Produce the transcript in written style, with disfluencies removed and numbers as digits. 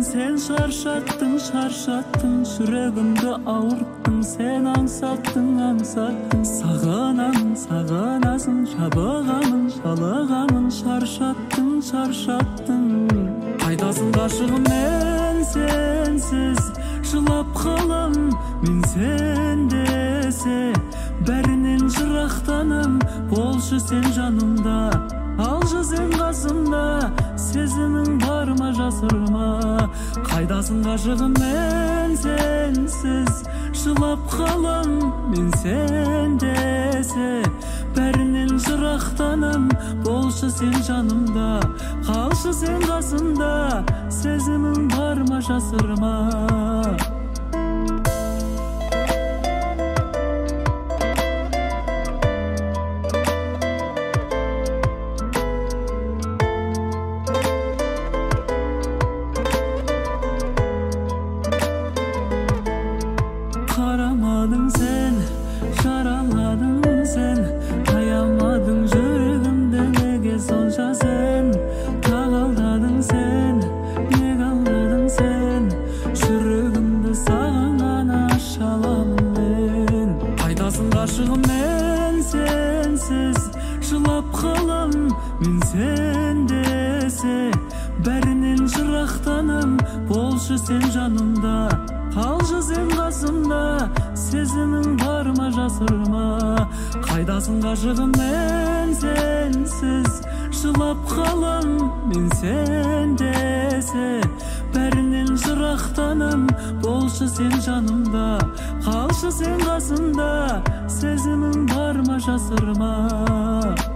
Sen şarşattın Жүрегімді ауырттың, sen аңсаттың Сағынасың, жабығамын, жалығамын Шаршаттың Қайдасың ғашығым, мен сенсіз Жылап қалам, мен сендесе Бәрінен жырақтаным, болшы сен жанымда Алшы сен қасымда, сезімің бар ма жасырма Қайдасың ғашығым, мен сенсіз Жылап қалам, мен сендесе Бәрінен жырақтаным, болшы сен жанымда Қалшы сен қасымда, сезімің бар ма жасырма Қарамадың сен, жараладың сен Аямадың жүрегімді неге сонша сен Тағалдадың сен, неге алдадың сен Жүрегімді саған ғана аша аламын мен Қайдасың ғашығым, мен сенсіз Жылап қалам, мен сендесе Бәрінен жырақтаным, болшы сен жанымда Қалшы сен қасымда, сезімің бар ма жасырма Қайдасың ғашығым, мен сенсіз Жылап қалам, мен сендесе Бәрінен жырақтаным, болшы сен жанымда Қалшы сен қасымда, сезімің бар ма жасырма